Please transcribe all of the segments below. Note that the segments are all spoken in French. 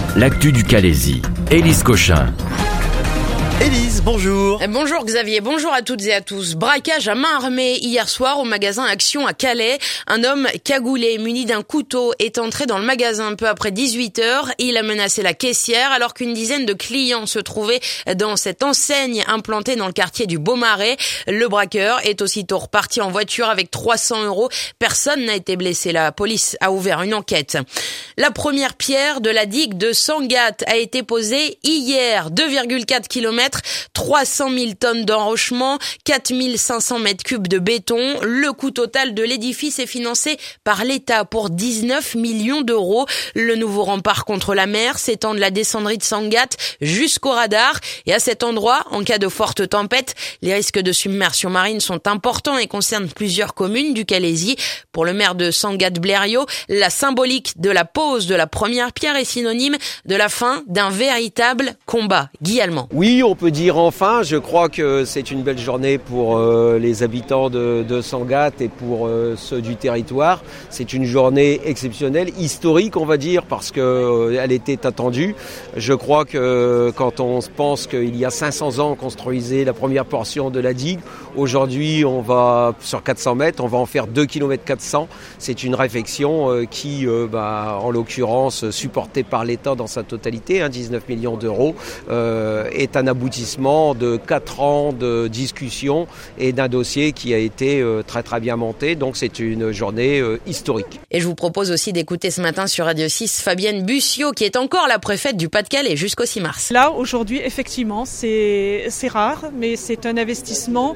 l'actu du Calaisis. Élise Cochin. Élise, bonjour. Bonjour Xavier, bonjour à toutes et à tous. Braquage à main armée hier soir au magasin Action à Calais. Un homme cagoulé, muni d'un couteau, est entré dans le magasin peu après 18h. Il a menacé la caissière alors qu'une dizaine de clients se trouvaient dans cette enseigne implantée dans le quartier du Beaumarais. Le braqueur est aussitôt reparti en voiture avec 300 €. Personne n'a été blessé. La police a ouvert une enquête. La première pierre de la digue de Sangatte a été posée hier. 2,4 km. 300 000 tonnes d'enrochement, 4 500 mètres cubes de béton. Le coût total de l'édifice est financé par l'État pour 19 millions d'euros. Le nouveau rempart contre la mer s'étend de la descendrie de Sangatte jusqu'au radar. Et à cet endroit, en cas de forte tempête, les risques de submersion marine sont importants et concernent plusieurs communes du Calaisis. Pour le maire de Sangatte-Blériot, la symbolique de la pose de la première pierre est synonyme de la fin d'un véritable combat. Guy Allemand. Oui, on peut dire enfin, je crois que c'est une belle journée pour les habitants de Sangatte et pour ceux du territoire. C'est une journée exceptionnelle, historique on va dire, parce qu'elle était attendue. Je crois que quand on pense qu'il y a 500 ans on construisait la première portion de la digue, aujourd'hui on va sur 400 mètres, on va en faire 2 km 400. C'est une réflexion qui, en l'occurrence, supportée par l'État dans sa totalité, 19 millions d'euros, est un aboutissement de 4 ans de discussion et d'un dossier qui a été très très bien monté. Donc c'est une journée historique. Et je vous propose aussi d'écouter ce matin sur Radio 6 Fabienne Bussiot, qui est encore la préfète du Pas-de-Calais jusqu'au 6 mars. Là, aujourd'hui, effectivement, c'est rare, mais c'est un investissement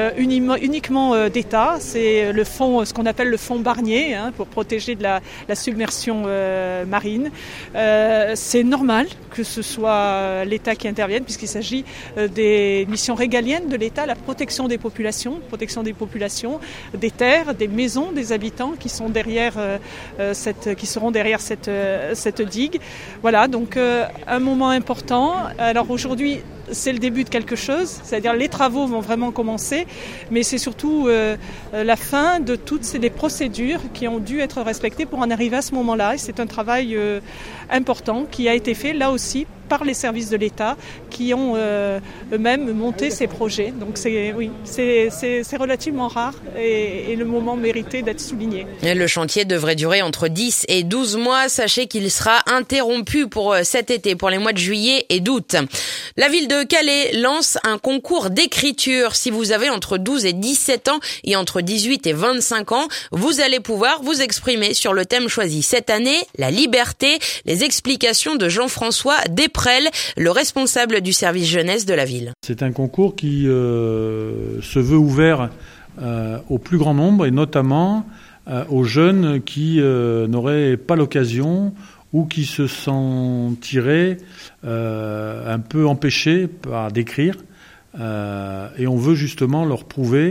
uniquement d'État. C'est le fonds, ce qu'on appelle le fonds Barnier, pour protéger de la submersion marine. C'est normal que ce soit l'État qui intervienne, puisqu'il s'agit des missions régaliennes de l'État, la protection des populations, des terres, des maisons, des habitants qui sont derrière qui seront derrière cette digue. Voilà, donc un moment important. Alors aujourd'hui, c'est le début de quelque chose, c'est-à-dire les travaux vont vraiment commencer, mais c'est surtout la fin de toutes les procédures qui ont dû être respectées pour en arriver à ce moment-là. Et c'est un travail important qui a été fait là aussi par les services de l'État qui ont eux-mêmes monté ces projets. Donc c'est relativement rare et le moment méritait d'être souligné. Le chantier devrait durer entre 10 et 12 mois. Sachez qu'il sera interrompu pour cet été, pour les mois de juillet et d'août. La ville de Calais lance un concours d'écriture. Si vous avez entre 12 et 17 ans et entre 18 et 25 ans, vous allez pouvoir vous exprimer sur le thème choisi cette année, la liberté. Les explications de Jean-François Després, le responsable du service jeunesse de la ville. C'est un concours qui se veut ouvert au plus grand nombre et notamment aux jeunes qui n'auraient pas l'occasion ou qui se sentiraient un peu empêchés d'écrire. Et on veut justement leur prouver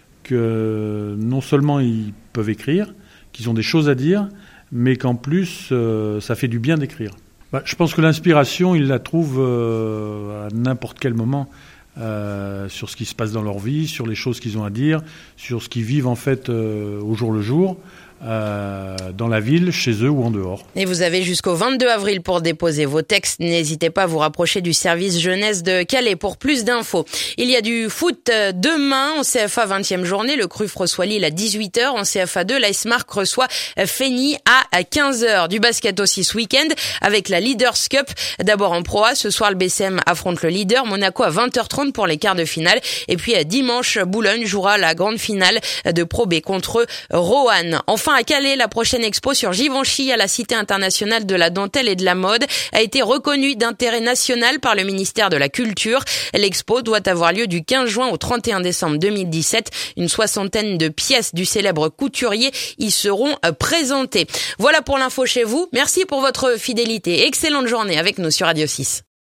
que non seulement ils peuvent écrire, qu'ils ont des choses à dire, mais qu'en plus ça fait du bien d'écrire. Je pense que l'inspiration, ils la trouvent à n'importe quel moment sur ce qui se passe dans leur vie, sur les choses qu'ils ont à dire, sur ce qu'ils vivent en fait au jour le jour, dans la ville, chez eux ou en dehors. Et vous avez jusqu'au 22 avril pour déposer vos textes. N'hésitez pas à vous rapprocher du service jeunesse de Calais pour plus d'infos. Il y a du foot demain en CFA 20e journée. Le CRUF reçoit Lille à 18h. En CFA 2, l'AS Marc reçoit Fény à 15h. Du basket aussi ce week-end avec la Leaders Cup. D'abord en Pro A, ce soir le BCM affronte le leader Monaco à 20h30 pour les quarts de finale. Et puis dimanche, Boulogne jouera la grande finale de Pro B contre Roanne. Enfin, à Calais, la prochaine expo sur Givenchy à la Cité internationale de la dentelle et de la mode a été reconnue d'intérêt national par le ministère de la Culture. L'expo doit avoir lieu du 15 juin au 31 décembre 2017. Une soixantaine de pièces du célèbre couturier y seront présentées. Voilà pour l'info chez vous. Merci pour votre fidélité. Excellente journée avec nous sur Radio 6.